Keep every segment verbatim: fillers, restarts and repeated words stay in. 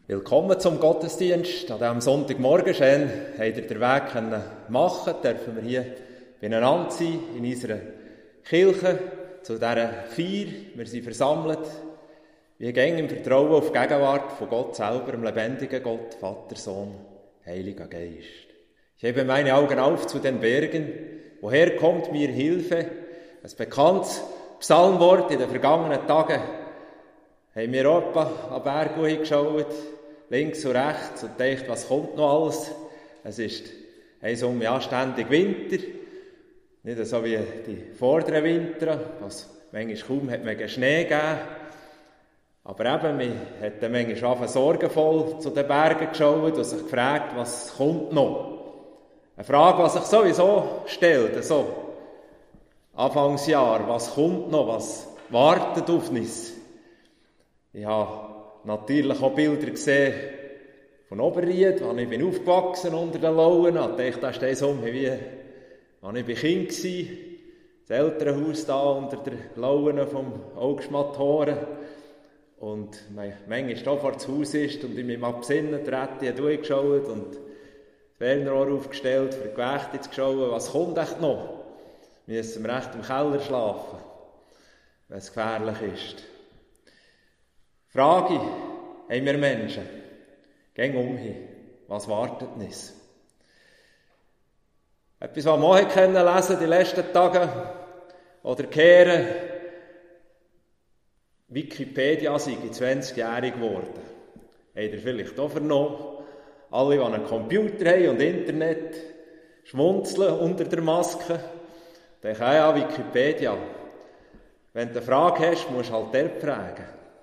Willkommen zum Gottesdienst. An diesem Sonntagmorgen schön, habt ihr den Weg können machen, dürfen wir hier beieinander sein, in unserer Kirche, zu dieser Feier. Wir sind versammelt, wie gäng im Vertrauen auf die Gegenwart von Gott selber, dem lebendigen Gott, Vater, Sohn, Heiliger Geist. Ich hebe meine Augen auf zu den Bergen, woher kommt mir Hilfe? Ein bekanntes Psalmwort in den vergangenen Tagen haben wir auch an Berg geschaut, links und rechts, und gedacht, was kommt noch alles? Es ist einsum ja ständig Winter, nicht so wie die vorderen Winter, was manchmal kaum hat man Schnee gegeben. Aber eben, man hat dann manchmal auch sorgenvoll zu den Bergen geschaut und sich gefragt, was kommt noch? Eine Frage, die sich sowieso stellt, so Anfangsjahr, was kommt noch, was wartet auf uns? Ich habe natürlich auch Bilder gesehen von Oberried, wo ich bin aufgewachsen unter den Lauen. Ich dachte, das ist so wie, als ich Kind war. Das Elternhaus da unter den Lauen vom Augstmattoren. Und manchmal da vor das Haus ist und ich mich mal besinnen, die Rätte durchgeschaut und das Fernrohr aufgestellt, für die Gewichte zu schauen, was kommt echt noch? Müssen wir echt im Keller schlafen, wenn es gefährlich ist. Frage, haben wir Menschen, gehen umhin, was wartet uns? Etwas, was wir auch kennenlernen die letzten Tage oder kehren, Wikipedia sei zwanzigjährig geworden. Habt ihr vielleicht auch vernommen? Alle, die einen Computer haben und Internet, schmunzeln unter der Maske. Denken, ah ja, Wikipedia. Wenn du eine Frage hast, musst du halt dort fragen.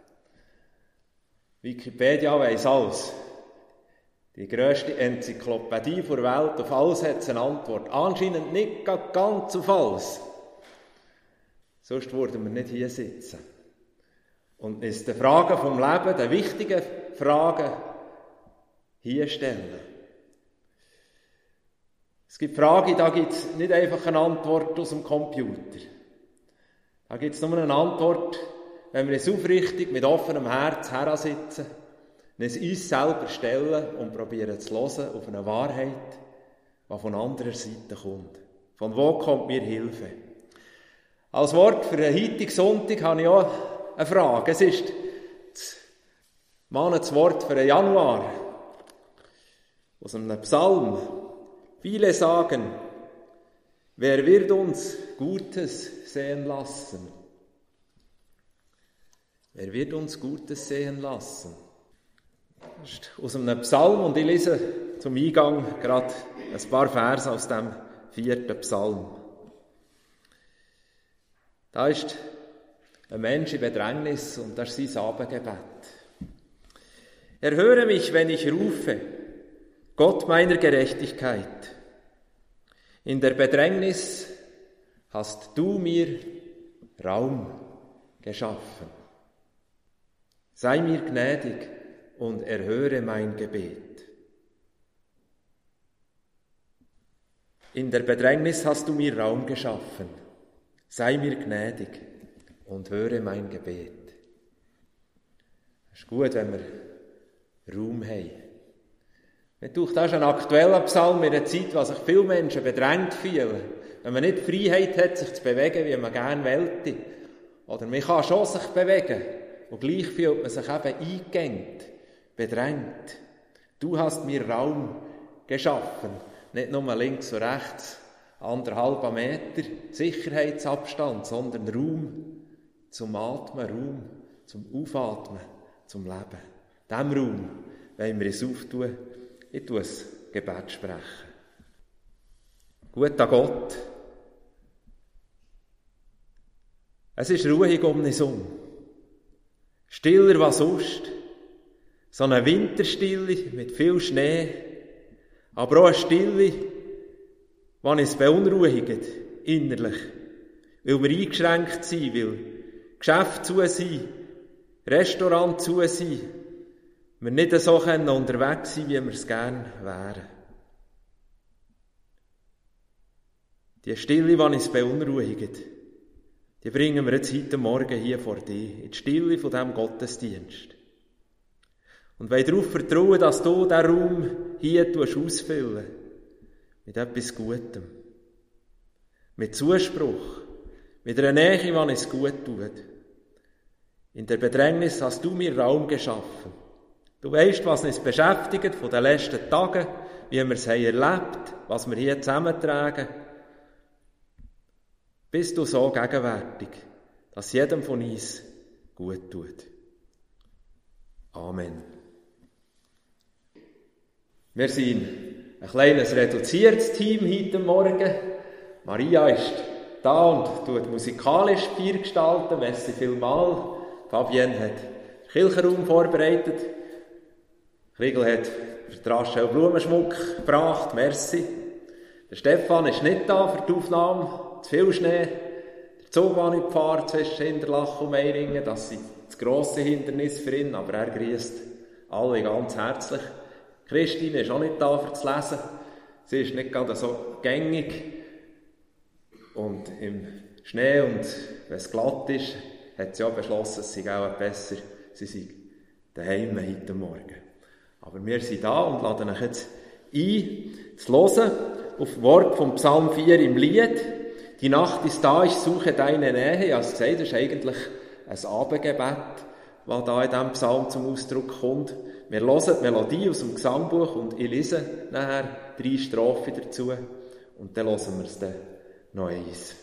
Wikipedia weiss alles. Die grösste Enzyklopädie der Welt, auf alles hat es eine Antwort. Anscheinend nicht ganz auf alles. Sonst würden wir nicht hier sitzen. Und uns die Fragen vom Leben, die wichtigen Fragen, hier stellen. Es gibt Fragen, da gibt es nicht einfach eine Antwort aus dem Computer. Da gibt es nur eine Antwort, wenn wir uns aufrichtig mit offenem Herz heransitzen, uns uns selber stellen und probieren zu hören auf eine Wahrheit, die von anderer Seite kommt. Von wo kommt mir Hilfe? Als Wort für den heutigen Sonntag habe ich auch eine Frage. Es ist das Manneswort für den Januar aus einem Psalm. Viele sagen, wer wird uns Gutes sehen lassen? Wer wird uns Gutes sehen lassen? Das ist aus einem Psalm und ich lese zum Eingang gerade ein paar Verse aus dem vierten Psalm. Da ist ein Mensch in Bedrängnis und das ist sein Abendgebet. Erhöre mich, wenn ich rufe, Gott meiner Gerechtigkeit. In der Bedrängnis hast du mir Raum geschaffen. Sei mir gnädig und erhöre mein Gebet. In der Bedrängnis hast du mir Raum geschaffen. Sei mir gnädig und höre mein Gebet. Es ist gut, wenn wir Raum haben. Mir denkt, das ist ein aktueller Psalm in einer Zeit, in der sich viele Menschen bedrängt fühlen. Wenn man nicht die Freiheit hat, sich zu bewegen, wie man gerne wollte. Oder man kann schon sich bewegen. Und gleich fühlt man sich eben eingegangen, bedrängt. Du hast mir Raum geschaffen. Nicht nur links und rechts, anderthalb Meter Sicherheitsabstand, sondern Raum zum Atmen, Raum zum Aufatmen, zum Leben. Diesem Raum wollen wir uns auftun. Ich tue das Gebet sprechen. Guter Gott, es ist ruhig um uns herum. Stiller als sonst. So eine Winterstille mit viel Schnee. Aber auch eine Stille, die uns beunruhigt, innerlich. Weil wir eingeschränkt sind, weil Geschäfte zu sind, Restaurant zu sind, wir nicht so unterwegs sein, wie wir es gerne wären. Die Stille, die uns beunruhigt, die bringen wir jetzt heute Morgen hier vor dir, in die Stille von diesem Gottesdienst. Und wollen darauf vertrauen, dass du diesen Raum hier ausfüllen mit etwas Gutem. Mit Zuspruch, mit einer Nähe, die es gut tut. In der Bedrängnis hast du mir Raum geschaffen. Du weisst, was uns beschäftigt von den letzten Tagen, wie wir es haben erlebt, was wir hier zusammentragen. Bist du so gegenwärtig, dass jedem von uns gut tut. Amen. Wir sind ein kleines reduziertes Team heute Morgen. Maria ist da und tut musikalisch Feier gestalten. Merci vielmals. Fabienne hat den Kirchenraum vorbereitet. Kriegel hat für die Rasche Blumenschmuck gebracht. Merci. Der Stefan ist nicht da für die Aufnahme. Zu viel Schnee. Der Zug war nicht gefahren zwischen Hinterlachen und Meiringen. Das sind das grosse Hindernis für ihn. Aber er grüßt alle ganz herzlich. Christine ist auch nicht da für das Lesen. Sie ist nicht gerade so gängig. Und im Schnee und wenn es glatt ist, hat sie auch beschlossen, es sei auch besser, sie sei daheim heute Morgen. Aber wir sind da und laden euch jetzt ein, zu hören auf das Wort vom Psalm vier im Lied. Die Nacht ist da, ich suche deine Nähe. Ja, es gesagt, das ist eigentlich ein Abendgebet, das da in diesem Psalm zum Ausdruck kommt. Wir hören die Melodie aus dem Gesangbuch und ich lese nachher drei Strophen dazu und dann hören wir es dann noch eins.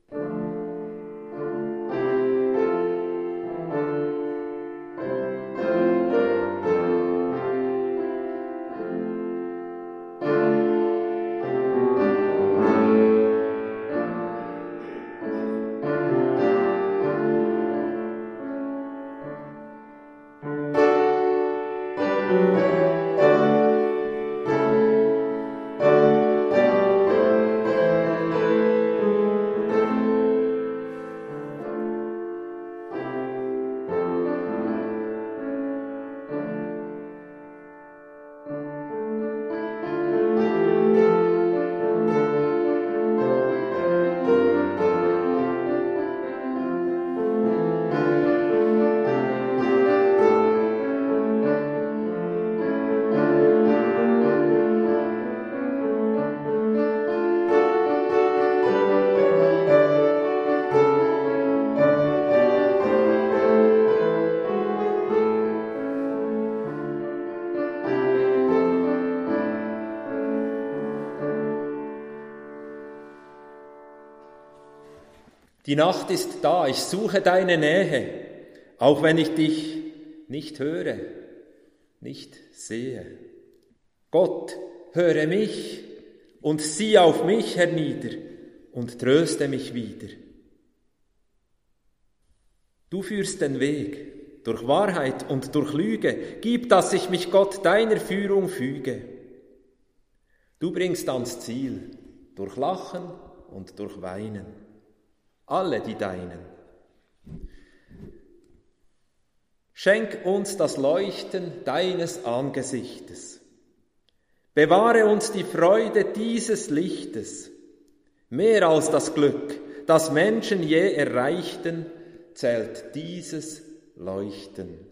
Die Nacht ist da, ich suche deine Nähe, auch wenn ich dich nicht höre, nicht sehe. Gott, höre mich und sieh auf mich hernieder und tröste mich wieder. Du führst den Weg durch Wahrheit und durch Lüge, gib, dass ich mich Gott deiner Führung füge. Du bringst ans Ziel durch Lachen und durch Weinen. Alle die Deinen. Schenk uns das Leuchten deines Angesichtes. Bewahre uns die Freude dieses Lichtes. Mehr als das Glück, das Menschen je erreichten, zählt dieses Leuchten.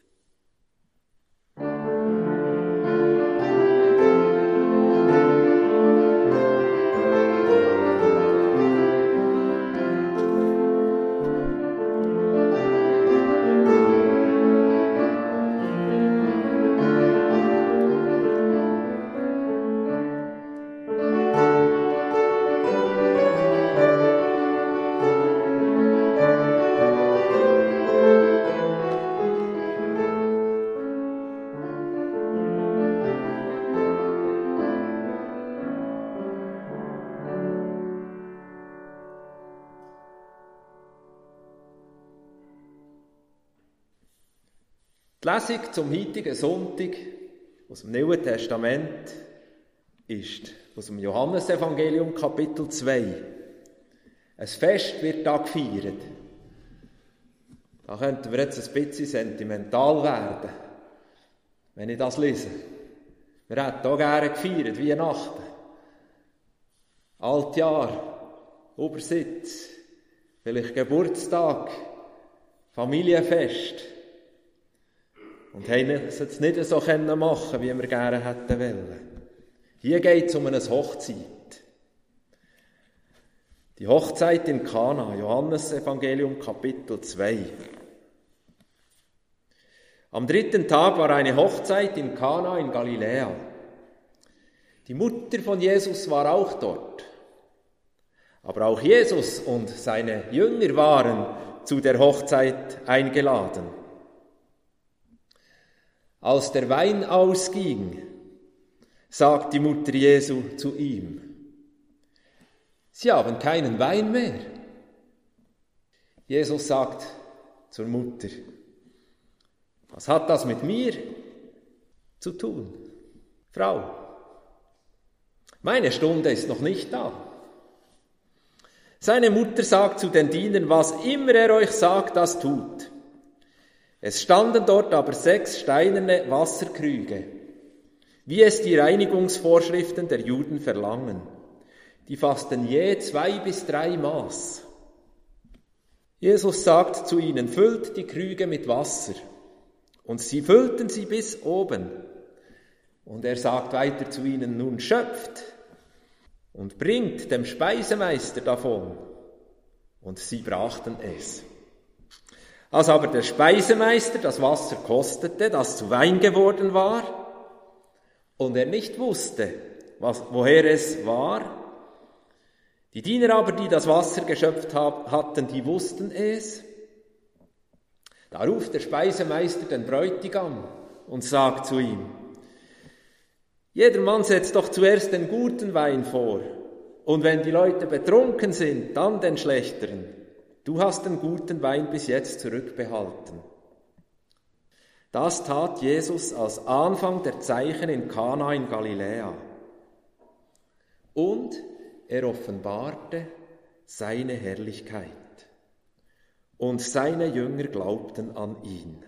Die Lesung zum heutigen Sonntag aus dem Neuen Testament ist aus dem Johannesevangelium Kapitel zwei. Ein Fest wird da gefeiert. Da könnten wir jetzt ein bisschen sentimental werden, wenn ich das lese. Wir hätten auch gerne gefeiert, Weihnachten. Altjahr, Obersitz, vielleicht Geburtstag, Familienfest. und haben es jetzt nicht so machen können, wie wir gerne hätten wollen. Hier geht es um eine Hochzeit. Die Hochzeit in Kana, Johannesevangelium Kapitel zwei. Am dritten Tag war eine Hochzeit in Kana in Galiläa. Die Mutter von Jesus war auch dort. Aber auch Jesus und seine Jünger waren zu der Hochzeit eingeladen. Als der Wein ausging, sagt die Mutter Jesu zu ihm: Sie haben keinen Wein mehr. Jesus sagt zur Mutter: Was hat das mit mir zu tun? Frau, meine Stunde ist noch nicht da. Seine Mutter sagt zu den Dienern: Was immer er euch sagt, das tut. Es standen dort aber sechs steinerne Wasserkrüge, wie es die Reinigungsvorschriften der Juden verlangen. Die fassten je zwei bis drei Maß. Jesus sagt zu ihnen: Füllt die Krüge mit Wasser. Und sie füllten sie bis oben. Und er sagt weiter zu ihnen: Nun schöpft und bringt dem Speisemeister davon. Und sie brachten es. Als aber der Speisemeister das Wasser kostete, das zu Wein geworden war, und er nicht wusste, was, woher es war, die Diener aber, die das Wasser geschöpft hatten, die wussten es. Da ruft der Speisemeister den Bräutigam und sagt zu ihm: Jeder Mann setzt doch zuerst den guten Wein vor, und wenn die Leute betrunken sind, dann den schlechteren. Du hast den guten Wein bis jetzt zurückbehalten. Das tat Jesus als Anfang der Zeichen in Kana in Galiläa. Und er offenbarte seine Herrlichkeit. Und seine Jünger glaubten an ihn.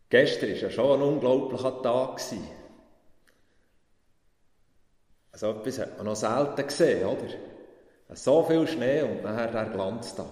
Gestern war ja schon ein unglaublicher Tag. So etwas hat man noch selten gesehen, oder? So viel Schnee und nachher der Glanztag.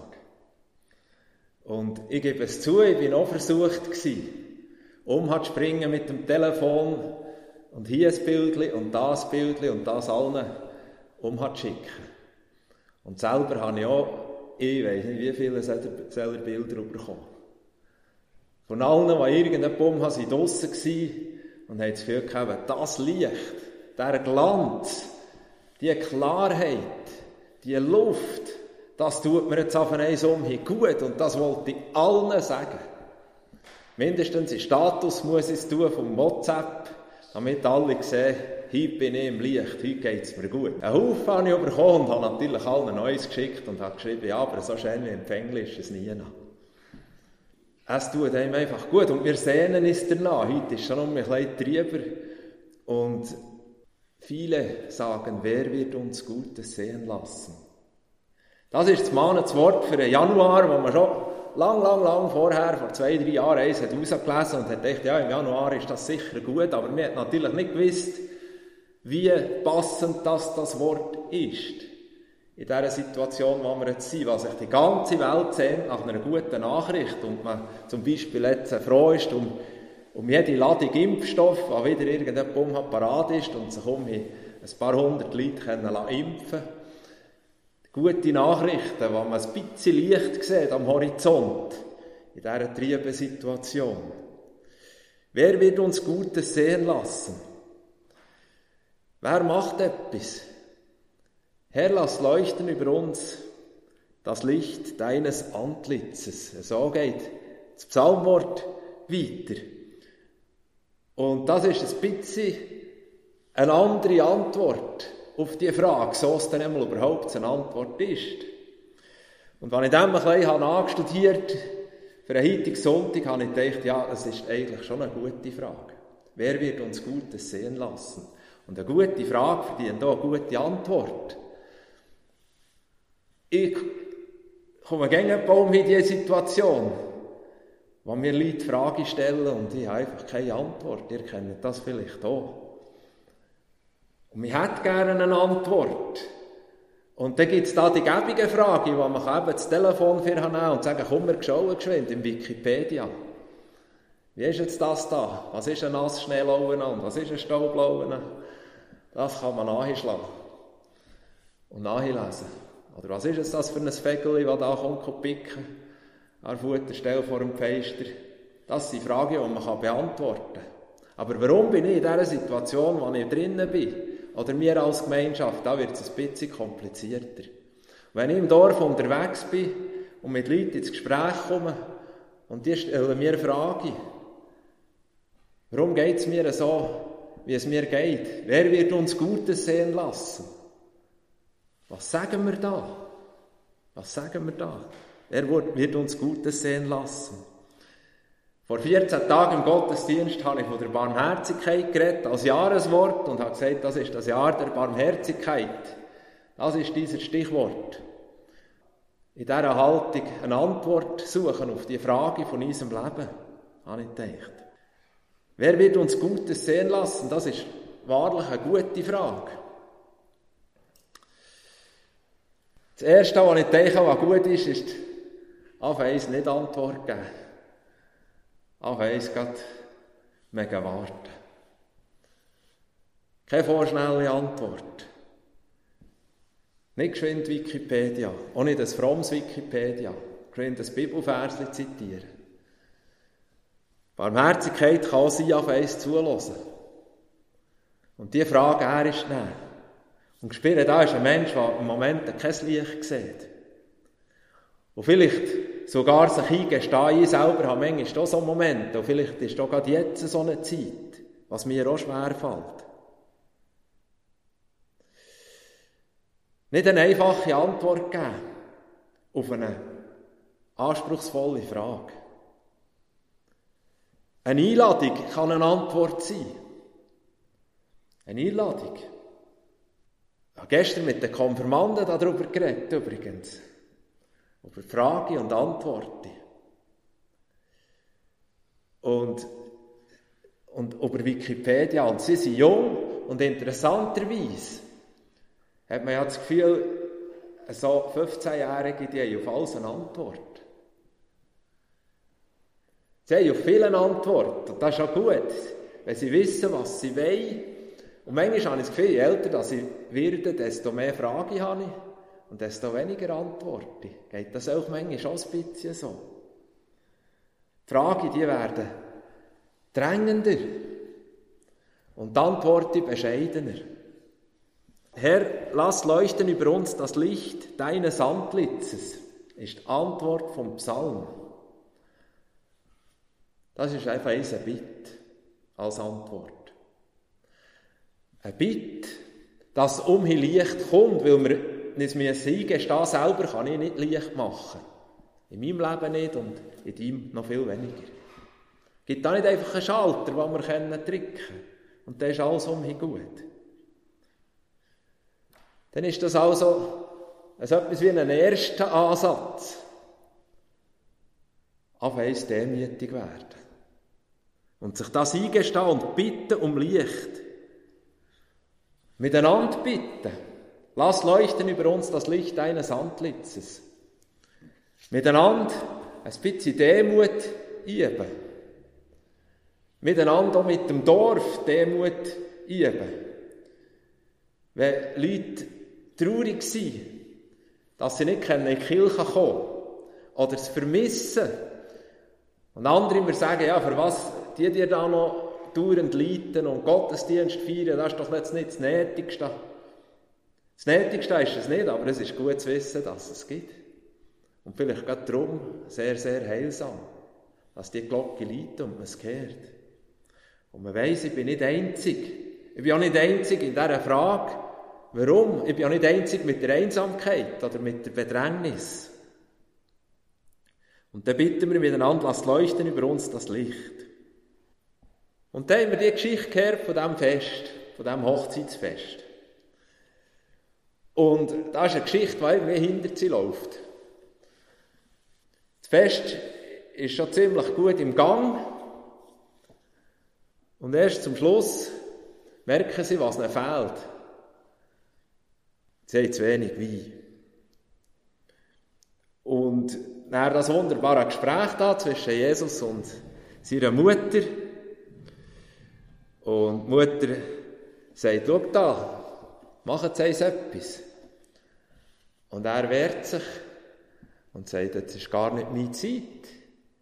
Und ich gebe es zu, ich war auch versucht, umzuspringen mit dem Telefon und hier ein Bildchen und das ein Bildchen und das allen umzuschicken. Und selber habe ich auch, ich weiss nicht, wie viele solcher Bilder bekommen. Von allen, die irgendeinen Baum haben, waren draussen und haben das Gefühl gehabt, das Licht, der Glanz, die Klarheit, die Luft, das tut mir jetzt auf einen um hier gut und das wollte ich allen sagen. Mindestens in Status muss ich es tun vom WhatsApp, damit alle sehen, heute bin ich im Licht, heute geht es mir gut. Einen Haufen habe ich bekommen und habe natürlich allen Neues geschickt und habe geschrieben, ja, aber so schön wie empfänglich ist es nie noch. Es tut einem einfach gut und wir sehnen es danach. Heute ist schon um ein bisschen drüber und viele sagen, wer wird uns Gutes sehen lassen? Das ist das mahnende Wort für den Januar, wo man schon lang, lang, lang vorher, vor zwei, drei Jahren, eins hat rausgelesen und hat gedacht, ja, im Januar ist das sicher gut, aber man hat natürlich nicht gewusst, wie passend das, das Wort ist. In dieser Situation, wo wir jetzt sind, weil sich die ganze Welt sehnt nach einer guten Nachricht und man zum Beispiel jetzt froh ist um, um jede Ladung Impfstoff, die wieder irgendjemand parat ist und sich um ein paar hundert Leute können impfen können. Gute Nachrichten, wo man ein bisschen Licht sieht am Horizont in dieser trüben Situation. Wer wird uns Gutes sehen lassen? Wer macht etwas? Herr, lass leuchten über uns das Licht deines Antlitzes. So geht das Psalmwort weiter. Und das ist ein bisschen eine andere Antwort auf die Frage, so es dann einmal überhaupt eine Antwort ist. Und wenn ich dann ein bisschen nachstudiert habe, für einen heutigen Sonntag, habe ich gedacht, ja, es ist eigentlich schon eine gute Frage. Wer wird uns Gutes sehen lassen? Und eine gute Frage verdient auch eine gute Antwort. Ich komme gerne um in diese Situation, wo mir Leute Fragen stellen und ich habe einfach keine Antwort. Ihr kennt das vielleicht auch. Und ich hätte gerne eine Antwort. Und dann gibt es da die gebige Frage, wo man eben das Telefon für nehmen und sagen, komm, wir schauen geschwind im Wikipedia. Wie ist jetzt das da? Was ist ein Nassschneelaufen und was ist ein Staublaufen? Das kann man nachschlagen und nachlesen. Oder was ist jetzt das für ein Fegeli, das da kommt picken an der Futterstelle vor dem Feister? Das sind Fragen, die man beantworten kann. Aber warum bin ich in dieser Situation, wo ich drinnen bin? Oder wir als Gemeinschaft, da wird es ein bisschen komplizierter. Wenn ich im Dorf unterwegs bin und mit Leuten ins Gespräch komme und die stellen mir Fragen, warum geht es mir so, wie es mir geht? Wer wird uns Gutes sehen lassen? Was sagen wir da? Was sagen wir da? Wer wird uns Gutes sehen lassen? Vor vierzehn Tagen im Gottesdienst habe ich von der Barmherzigkeit geredet, als Jahreswort, und habe gesagt, das ist das Jahr der Barmherzigkeit. Das ist dieses Stichwort. In dieser Haltung eine Antwort suchen auf die Frage von unserem Leben, habe ich gedacht. Wer wird uns Gutes sehen lassen? Das ist wahrlich eine gute Frage. Das Erste, was ich denke, was gut ist, ist, auf eins nicht Antwort geben. Auf eins geht mega warten. Keine vorschnelle Antwort. Nicht geschwind Wikipedia, auch nicht ein frommes Wikipedia. Geschwind ein Bibelversli zitieren. Barmherzigkeit kann auch sein, auf eins zuhören. Und diese Frage er ist nehmen. Und spüren, da ist ein Mensch, der im Moment kein Licht sieht. Und vielleicht sogar sich eingestehen, ich selber habe manchmal auch so Momente, und vielleicht ist auch gerade jetzt so eine Zeit, was mir auch schwer fällt. Nicht eine einfache Antwort geben auf eine anspruchsvolle Frage. Eine Einladung kann eine Antwort sein. Eine Einladung. Ich habe gestern mit den Konfirmanden darüber geredet, übrigens. Über Frage und Antworten. Und und über Wikipedia. Und sie sind jung und interessanterweise hat man ja das Gefühl, so fünfzehnjährige, die haben auf alles eine Antwort. Sie haben auf viele eine Antwort. Und das ist auch gut, wenn sie wissen, was sie wollen. Und manchmal habe ich das Gefühl, je älter ich werde, desto mehr Fragen habe ich und desto weniger Antworten. Geht das auch manchmal schon ein bisschen so? Die Fragen, die werden drängender und die Antworten bescheidener. Herr, lass leuchten über uns das Licht deines Antlitzes, ist die Antwort vom Psalm. Das ist einfach eine Bitte als Antwort. Eine Bitte, dass um hier Licht kommt, weil wir uns eingestehen, selber kann ich nicht Licht machen. In meinem Leben nicht und in deinem noch viel weniger. Es gibt da nicht einfach einen Schalter, den wir drücken können. Und dann ist alles um hier gut. Dann ist das also so etwas wie ein erster Ansatz. Aber eins demütig werden. Und sich das eingestehen und bitten um Licht. Miteinander bitten. Lass leuchten über uns das Licht deines Antlitzes. Miteinander ein bisschen Demut üben. Miteinander auch mit dem Dorf Demut üben. Wenn Leute traurig sind, dass sie nicht in die Kirche kommen können oder es vermissen und andere immer sagen, ja, für was die dir da noch dauernd leiten und Gottesdienst feiern, das ist doch jetzt nicht das Nötigste. Das Nötigste ist es nicht, aber es ist gut zu wissen, dass es gibt. Und vielleicht gerade darum sehr, sehr heilsam, dass die Glocke läutet und man es hört. Und man weiss, ich bin nicht einzig. Ich bin auch nicht einzig in dieser Frage. Warum? Ich bin auch nicht einzig mit der Einsamkeit oder mit der Bedrängnis. Und dann bitten wir miteinander, lasst leuchten über uns das Licht. Und dann haben wir die Geschichte gehört von diesem Fest, von diesem Hochzeitsfest. Und da ist eine Geschichte, die irgendwie hinter sie läuft. Das Fest ist schon ziemlich gut im Gang. Und erst zum Schluss merken sie, was ihnen fehlt. Sie haben zu wenig Wein. Und dann das wunderbare Gespräch da zwischen Jesus und seiner Mutter. Und die Mutter sagt, schau da, machen Sie uns etwas. Und er wehrt sich und sagt, das ist gar nicht meine Zeit.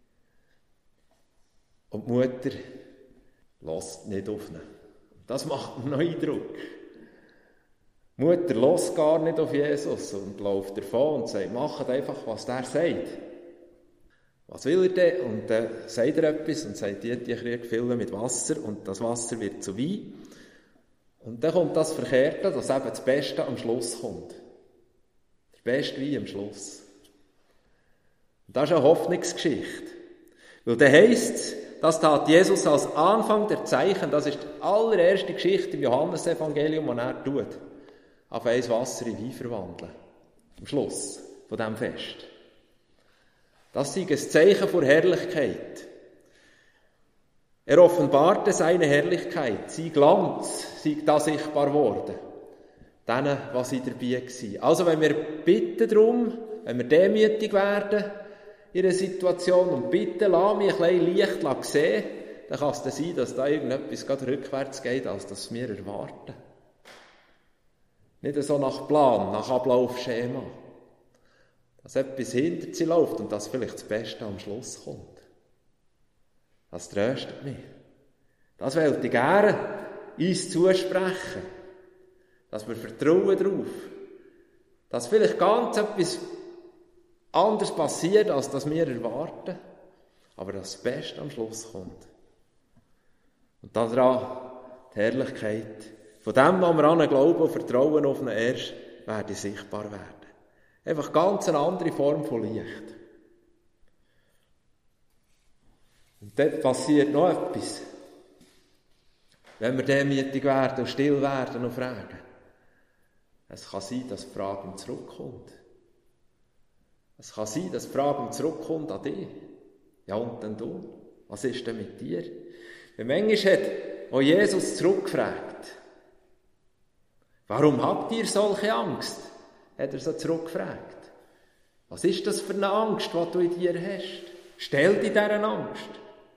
Und die Mutter lässt nicht auf ihn. Das macht mir noch Eindruck. Die Mutter lässt gar nicht auf Jesus und läuft davon und sagt, macht einfach, was der sagt. Was will er denn? Und dann äh, sagt er etwas und sagt, die, die Krieg füllen mit Wasser und das Wasser wird zu Wein. Und dann kommt das Verkehrte, dass eben das Beste am Schluss kommt. Der beste Wein am Schluss. Und das ist eine Hoffnungsgeschichte. Weil dann heisst es, das tat Jesus als Anfang der Zeichen, das ist die allererste Geschichte im Johannesevangelium, die er tut. Auf eins Wasser in Wein verwandeln. Am Schluss von diesem Fest. Das ist ein Zeichen vor Herrlichkeit. Er offenbarte seine Herrlichkeit, sein Glanz, sei da sichtbar worden. Denen, was sie dabei waren. Also wenn wir bitten darum, wenn wir demütig werden in einer Situation und bitten, lass mich ein bisschen Licht sehen, dann kann es dann sein, dass da irgendetwas gerade rückwärts geht, als das wir erwarten. Nicht so nach Plan, nach Ablaufschema. Dass etwas hinter sie läuft und dass vielleicht das Beste am Schluss kommt. Das tröstet mich. Das wollte ich gerne uns zusprechen. Dass wir vertrauen darauf. Dass vielleicht ganz etwas anders passiert, als das wir erwarten. Aber dass das Beste am Schluss kommt. Und daran die Herrlichkeit von dem, was wir an glauben und vertrauen auf ihn erst, werde sichtbar werden. Einfach ganz eine andere Form von Licht. Und dort passiert noch etwas. Wenn wir demütig werden und still werden und fragen. Es kann sein, dass die Frage zurückkommt. Es kann sein, dass die Frage zurückkommt an dich. Ja, und dann du? Was ist denn mit dir? Wenn manchmal hat auch Jesus zurückgefragt, warum habt ihr solche Angst? Hat er so zurückgefragt. Was ist das für eine Angst, die du in dir hast? Stell dir diese Angst.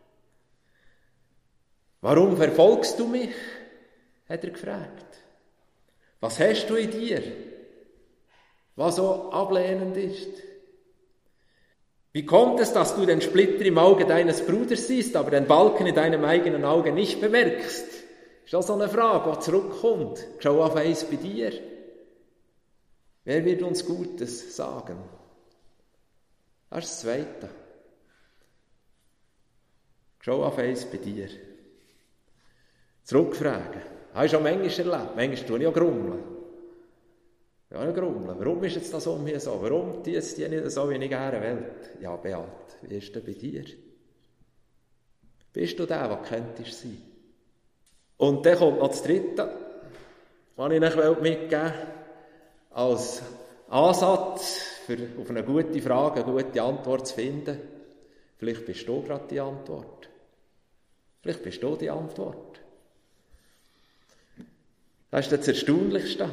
Warum verfolgst du mich? Hat er gefragt. Was hast du in dir, was so ablehnend ist? Wie kommt es, dass du den Splitter im Auge deines Bruders siehst, aber den Balken in deinem eigenen Auge nicht bemerkst? Ist das so eine Frage, die zurückkommt? Schau auf eins bei dir. Wer wird uns Gutes sagen? Das ist das Zweite. Schau auf eins bei dir. Zurückfragen. Habe ich schon manchmal erlebt. Manchmal tue ich auch grummeln. Ja, ich grummeln. Warum ist jetzt das um hier so? Warum tut es die nicht so, wie ich gerne will? Ja, Beat, wie ist denn bei dir? Bist du der, der könntest sein? Und dann kommt noch das Dritte, was ich euch mitgeben will, als Ansatz, für auf eine gute Frage eine gute Antwort zu finden. Vielleicht bist du gerade die Antwort. Vielleicht bist du die Antwort. Das ist das Erstaunlichste.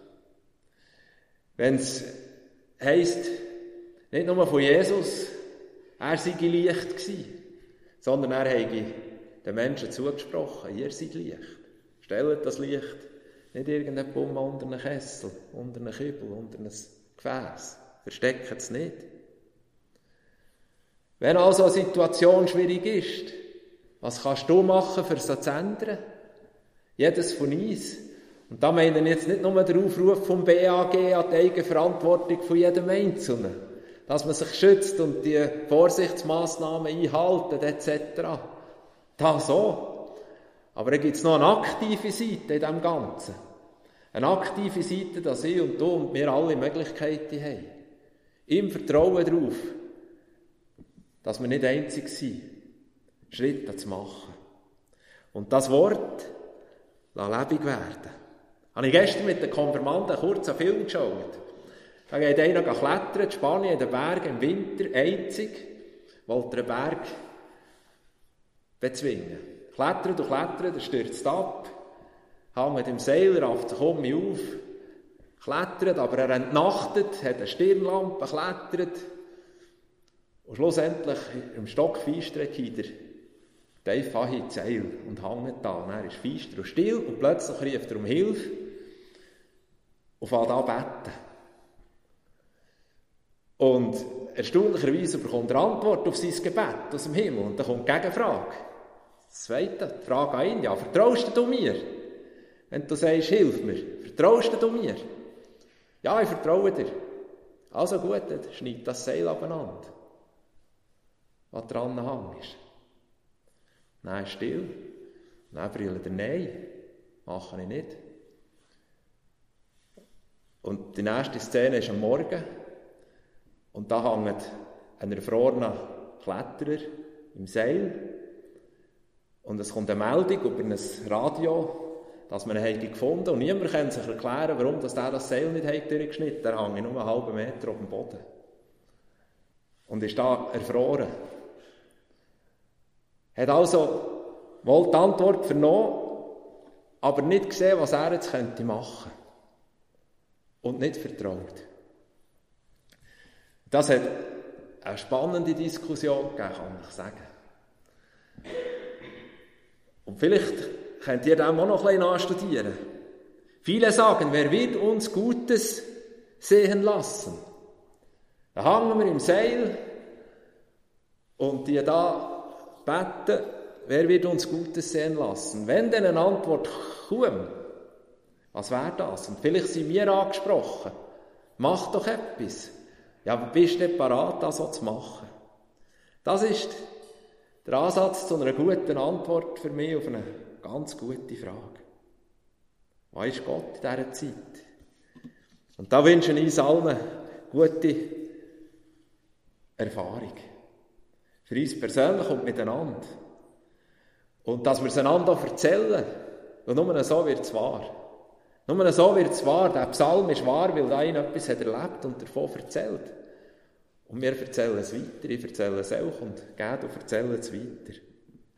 Wenn es heisst, nicht nur von Jesus, er sei Licht gewesen, sondern er habe den Menschen zugesprochen, ihr seid Licht. Stellt das Licht nicht irgendeinen Bumm unter einen Kessel, unter einen Kübel, unter ein Gefäß. Versteckt es nicht. Wenn also eine Situation schwierig ist, was kannst du machen, für sie zu ändern? Jedes von uns. Und da meine ich jetzt nicht nur den Aufruf vom B A G an die Eigenverantwortung von jedem Einzelnen, dass man sich schützt und die Vorsichtsmaßnahmen einhalten et cetera. Das so. Aber dann gibt es noch eine aktive Seite in dem Ganzen. Eine aktive Seite, dass ich und du und wir alle Möglichkeiten haben. Im Vertrauen darauf, dass wir nicht einzig sind, Schritte zu machen. Und das Wort lass lebendig werden. Habe ich gestern mit den Konfirmanden kurz einen Film geschaut. Da geht einer klettern in Spanien in den Bergen im Winter, einzig, wollte einen Berg bezwingen. Klettert und klettert, er stürzt ab, hängt im Seil, rafft sich um mich auf, klettert, aber er entnachtet, hat eine Stirnlampe, klettert und schlussendlich im Stock feister geht er tief an ins Seil und hängt da. Und er ist feister und still und plötzlich ruft er um Hilfe und fängt an zu beten. Und erstaunlicherweise bekommt er Antwort auf sein Gebet aus dem Himmel. Und dann kommt die Gegenfrage. Das Zweite, die Frage an ihn, ja, vertraust du mir? Wenn du sagst, hilf mir, vertraust du mir? Ja, ich vertraue dir. Also gut, dann schneid das Seil abeinander, was dran hängt. Nein, still. Dann brüllt er, nein, mache ich nicht. Und die nächste Szene ist am Morgen. Und da hängt ein erfrorener Kletterer im Seil. Und es kommt eine Meldung über ein Radio, dass man ihn gefunden hat. Und niemand kann sich erklären, warum dass der das Seil nicht durchgeschnitten hat. Er hängt nur einen halben Meter auf dem Boden. Und ist da erfroren. Hat also wohl die Antwort vernommen, aber nicht gesehen, was er jetzt könnte machen. Und nicht vertraut. Das hat eine spannende Diskussion gegeben, kann ich sagen. Und vielleicht könnt ihr dem auch noch ein bisschen nachstudieren. Viele sagen, wer wird uns Gutes sehen lassen? Da hängen wir im Seil und die da beten, wer wird uns Gutes sehen lassen? Wenn dann eine Antwort kommt, was wäre das? Und vielleicht sind wir angesprochen. Mach doch etwas. Ja, aber bist du bereit, das so zu machen? Das ist der Ansatz zu einer guten Antwort für mich auf eine ganz gute Frage. Wo ist Gott in dieser Zeit? Und da wünsche ich uns allen gute Erfahrung. Für uns persönlich und miteinander. Und dass wir es einander auch erzählen. Und nur so wird es wahr. Nur so wird es wahr. Der Psalm ist wahr, weil da einer etwas hat erlebt und davon erzählt. Und wir erzählen es weiter. Ich erzähle es auch und Gerd erzählen es weiter.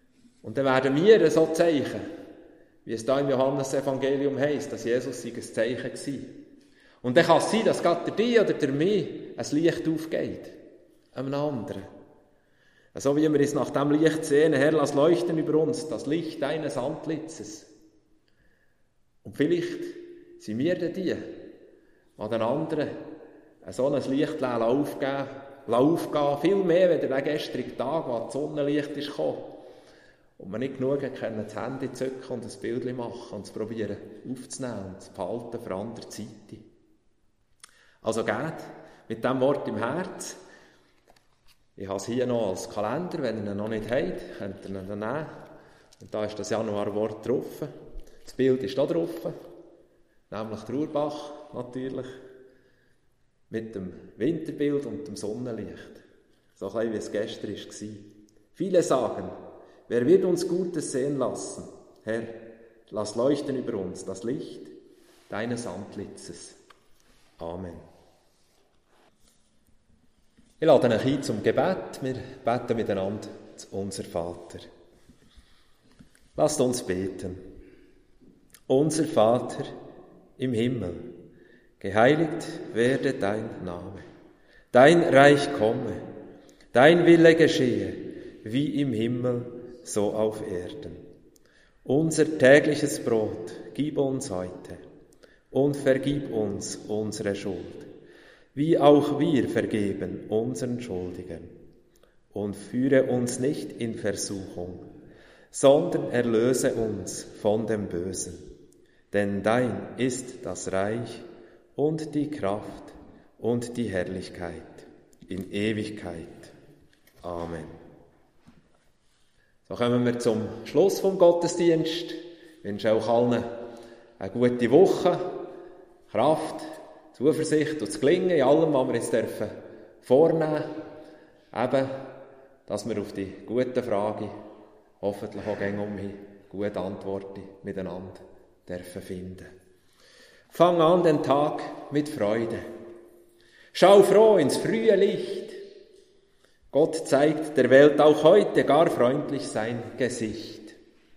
Und dann werden wir so Zeichen, wie es da im Johannesevangelium heisst, dass Jesus ein Zeichen war. Und dann kann es sein, dass gerade dir oder der mir ein Licht aufgeht, einem anderen. So wie wir es nach dem Licht sehen, Herr, lass leuchten über uns, das Licht deines Antlitzes. Und vielleicht sind wir dann die, die den anderen so ein Licht aufgeben, aufgehen, viel mehr, als der gestrige Tag, wo das Sonnenlicht ist gekommen. Und wir nicht genug können, das Handy zücken und ein Bild machen und es probieren aufzunehmen und zu behalten für andere Zeiten. Also geht mit diesem Wort im Herz. Ich habe es hier noch als Kalender, wenn ihr ihn noch nicht habt, könnt ihr ihn dann nehmen. Und da ist das Januarwort drauf. Das Bild ist da drauf, nämlich der Urbach natürlich, mit dem Winterbild und dem Sonnenlicht. So ein bisschen, wie es gestern war. Viele sagen, wer wird uns Gutes sehen lassen? Herr, lass leuchten über uns das Licht deines Antlitzes. Amen. Ich lade euch ein zum Gebet. Wir beten miteinander zu unser Vater. Lasst uns beten. Unser Vater im Himmel, geheiligt werde dein Name. Dein Reich komme, dein Wille geschehe, wie im Himmel, so auf Erden. Unser tägliches Brot gib uns heute und vergib uns unsere Schuld, wie auch wir vergeben unseren Schuldigern. Und führe uns nicht in Versuchung, sondern erlöse uns von dem Bösen. Denn dein ist das Reich und die Kraft und die Herrlichkeit in Ewigkeit. Amen. So kommen wir zum Schluss vom Gottesdienst. Ich wünsche auch allen eine gute Woche, Kraft, Zuversicht und das Gelingen in allem, was wir jetzt dürfen vornehmen. Eben, dass wir auf die guten Fragen hoffentlich auch gegen umhin gute Antworten miteinander dürfen finden. Fang an den Tag mit Freude. Schau froh ins frühe Licht. Gott zeigt der Welt auch heute gar freundlich sein Gesicht.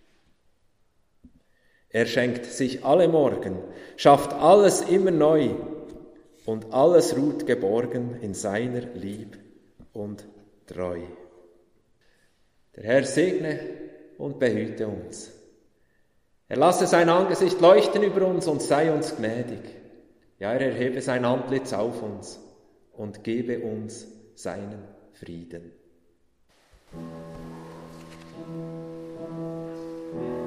Er schenkt sich alle Morgen, schafft alles immer neu und alles ruht geborgen in seiner Lieb und Treu. Der Herr segne und behüte uns. Er lasse sein Angesicht leuchten über uns und sei uns gnädig. Ja, er erhebe sein Antlitz auf uns und gebe uns seinen Frieden.